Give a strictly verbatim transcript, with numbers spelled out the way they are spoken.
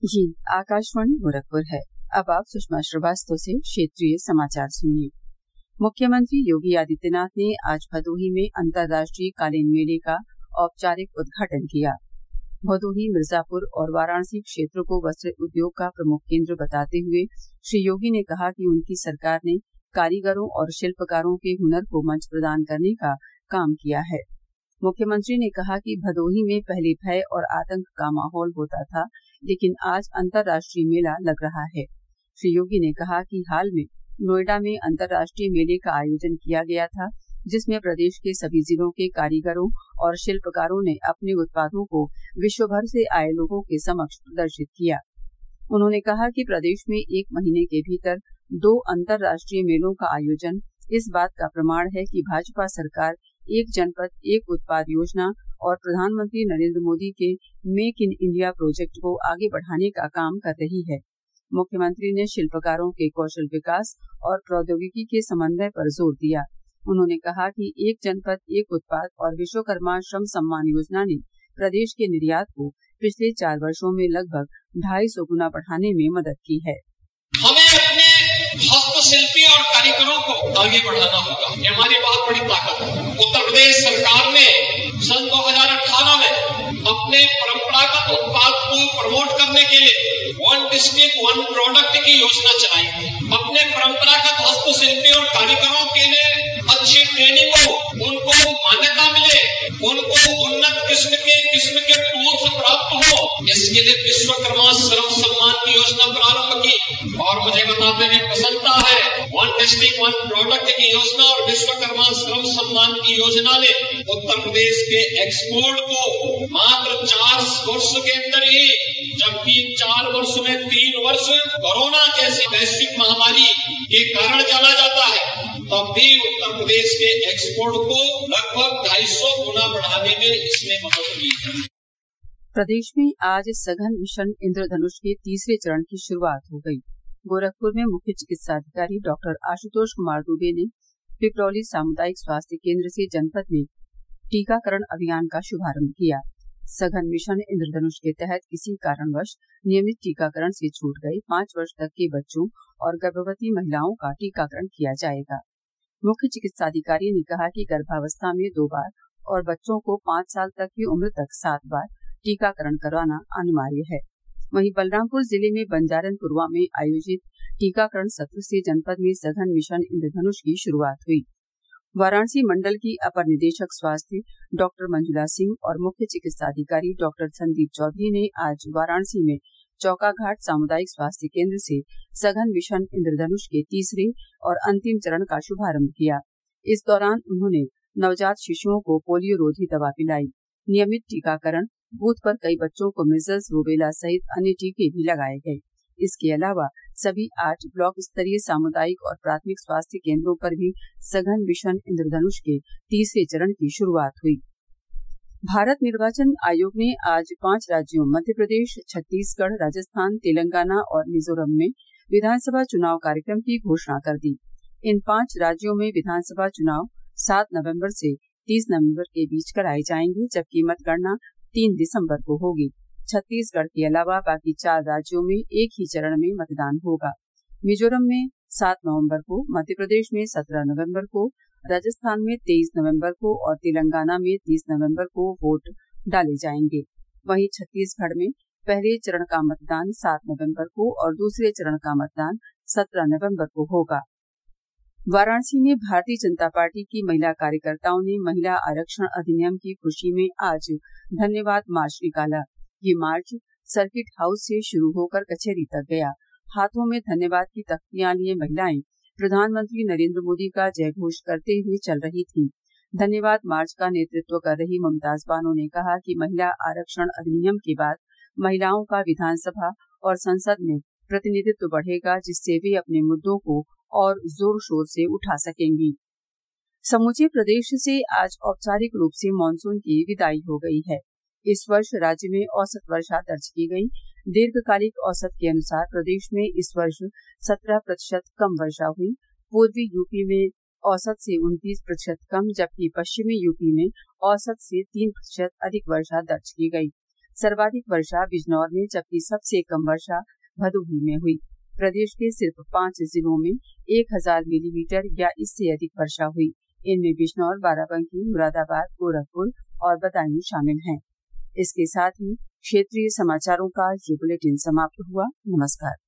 ये आकाशवाणी गोरखपुर है। अब आप सुषमा श्रीवास्तव से क्षेत्रीय समाचार सुनिए। मुख्यमंत्री योगी आदित्यनाथ ने आज भदोही में अंतर्राष्ट्रीय कालीन मेले का औपचारिक उद्घाटन किया। भदोही, मिर्जापुर और वाराणसी क्षेत्र को वस्त्र उद्योग का प्रमुख केंद्र बताते हुए श्री योगी ने कहा कि उनकी सरकार ने कारीगरों और शिल्पकारों के हुनर को मंच प्रदान करने का काम किया है। मुख्यमंत्री ने कहा कि भदोही में पहले भय और आतंक का माहौल होता था, लेकिन आज अंतर्राष्ट्रीय मेला लग रहा है। श्री योगी ने कहा कि हाल में नोएडा में अंतर्राष्ट्रीय मेले का आयोजन किया गया था, जिसमें प्रदेश के सभी जिलों के कारीगरों और शिल्पकारों ने अपने उत्पादों को विश्व भर से आए लोगों के समक्ष प्रदर्शित किया। उन्होंने कहा कि प्रदेश में एक महीने के भीतर दो अंतर्राष्ट्रीय मेलों का आयोजन इस बात का प्रमाण है कि भाजपा सरकार एक जनपद एक उत्पाद योजना और प्रधानमंत्री नरेंद्र मोदी के मेक इन इंडिया प्रोजेक्ट को आगे बढ़ाने का काम कर रही है। मुख्यमंत्री ने शिल्पकारों के कौशल विकास और प्रौद्योगिकी के समन्वय पर जोर दिया। उन्होंने कहा कि एक जनपद एक उत्पाद और विश्वकर्मा श्रम सम्मान योजना ने प्रदेश के निर्यात को पिछले चार वर्षों में लगभग ढाई सौ गुना बढ़ाने में मदद की है। हमें अपने हस्तशिल्पी और कारीगरों को आगे बढ़ाना होगा, ये हमारी बहुत बड़ी ताकत है। उत्तर प्रदेश सरकार ने सन दो हजार अठारह में अपने परंपरागत उत्पाद को प्रमोट करने के लिए वन डिस्ट्रिक्ट वन प्रोडक्ट की योजना चलाई। अपने परंपरागत हस्तशिल्पी और कारीगरों के लिए अच्छी ट्रेनिंग हो, उनको मान्यता मिले, उनको उन्नत किस्म के किस्म के टूल्स प्राप्त हो, इसके लिए विश्वकर्मा श्रम सम्मान की योजना प्रारंभ की। और मुझे बताते हुए प्रसन्नता है, वन डिस्ट्रिक्ट वन प्रोडक्ट की योजना और विश्वकर्मा श्रम सम्मान की योजना ने उत्तर प्रदेश के एक्सपोर्ट को मात्र चार वर्ष के अंदर ही, जबकि चार वर्ष में तीन वर्ष कोरोना जैसी वैश्विक महामारी के कारण चला जाता है, तब भी उत्तर प्रदेश के एक्सपोर्ट को लगभग ढाई सौ गुना बढ़ाने में इसने मदद की है। प्रदेश में आज सघन मिशन इंद्रधनुष के तीसरे चरण की शुरुआत हो गई। गोरखपुर में मुख्य चिकित्सा अधिकारी डॉक्टर आशुतोष कुमार दुबे ने पिपरौली सामुदायिक स्वास्थ्य केंद्र से जनपद में टीकाकरण अभियान का शुभारंभ किया। सघन मिशन इंद्रधनुष के तहत किसी कारणवश नियमित टीकाकरण से छूट गए पांच वर्ष तक के बच्चों और गर्भवती महिलाओं का टीकाकरण किया जाएगा। मुख्य चिकित्सा अधिकारी ने कहा कि गर्भावस्था में दो बार और बच्चों को पांच साल तक की उम्र तक सात बार टीकाकरण करवाना अनिवार्य है। वहीं बलरामपुर जिले में बंजारनपुरवा में आयोजित टीकाकरण सत्र से जनपद में सघन मिशन इंद्रधनुष की शुरुआत हुई। वाराणसी मंडल की अपर निदेशक स्वास्थ्य डॉक्टर मंजुला सिंह और मुख्य चिकित्सा अधिकारी डॉक्टर संदीप चौधरी ने आज वाराणसी में चौकाघाट सामुदायिक स्वास्थ्य केंद्र से सघन मिशन इंद्रधनुष के तीसरे और अंतिम चरण का शुभारंभ किया। इस दौरान उन्होंने नवजात शिशुओं को पोलियो रोधी दवा पिलाई। नियमित टीकाकरण बूथ पर कई बच्चों को मीजल्स, रूबेला सहित अन्य टीके भी लगाए गए। इसके अलावा सभी आठ ब्लॉक स्तरीय सामुदायिक और प्राथमिक स्वास्थ्य केंद्रों पर भी सघन मिशन इंद्रधनुष के तीसरे चरण की शुरुआत हुई। भारत निर्वाचन आयोग ने आज पांच राज्यों मध्य प्रदेश, छत्तीसगढ़, राजस्थान, तेलंगाना और मिजोरम में विधानसभा चुनाव कार्यक्रम की घोषणा कर दी। इन पांच राज्यों में विधानसभा चुनाव सात नवंबर से तीस नवंबर के बीच कराए जाएंगे, जबकि मतगणना तीन दिसंबर को होगी। छत्तीसगढ़ के अलावा बाकी चार राज्यों में एक ही चरण में मतदान होगा। मिजोरम में सात नवंबर को, मध्य प्रदेश में सत्रह नवंबर को, राजस्थान में तेईस नवंबर को और तेलंगाना में तीस नवंबर को वोट डाले जाएंगे। वहीं छत्तीसगढ़ में पहले चरण का मतदान सात नवंबर को और दूसरे चरण का मतदान सत्रह नवंबर को होगा। वाराणसी में भारतीय जनता पार्टी की महिला कार्यकर्ताओं ने महिला आरक्षण अधिनियम की खुशी में आज धन्यवाद मार्च निकाला। ये मार्च सर्किट हाउस से शुरू होकर कचहरी तक गया। हाथों में धन्यवाद की तख्तियां लिए महिलाएं प्रधानमंत्री नरेंद्र मोदी का जय घोष करते हुए चल रही थीं। धन्यवाद मार्च का नेतृत्व कर रही मुमताज बानो ने कहा कि महिला आरक्षण अधिनियम के बाद महिलाओं का विधानसभा और संसद में प्रतिनिधित्व बढ़ेगा, जिससे वे अपने मुद्दों को और जोर शोर से उठा सकेंगी। समूचे प्रदेश से आज औपचारिक रूप से मानसून की विदाई हो गई है। इस वर्ष राज्य में औसत वर्षा दर्ज की गई। दीर्घकालिक औसत के अनुसार प्रदेश में इस वर्ष सत्रह प्रतिशत कम वर्षा हुई। पूर्वी यूपी में औसत से उनतीस प्रतिशत कम, जबकि पश्चिमी यूपी में औसत से तीन प्रतिशत अधिक वर्षा दर्ज की गई। सर्वाधिक वर्षा बिजनौर में, जबकि सबसे कम वर्षा भदोही में हुई। प्रदेश के सिर्फ पांच जिलों में एक हजार मिलीमीटर या इससे अधिक वर्षा हुई। इनमें बिजनौर, बाराबंकी, मुरादाबाद, गोरखपुर और बदायूं शामिल हैं। इसके साथ ही क्षेत्रीय समाचारों का ये बुलेटिन समाप्त हुआ। नमस्कार।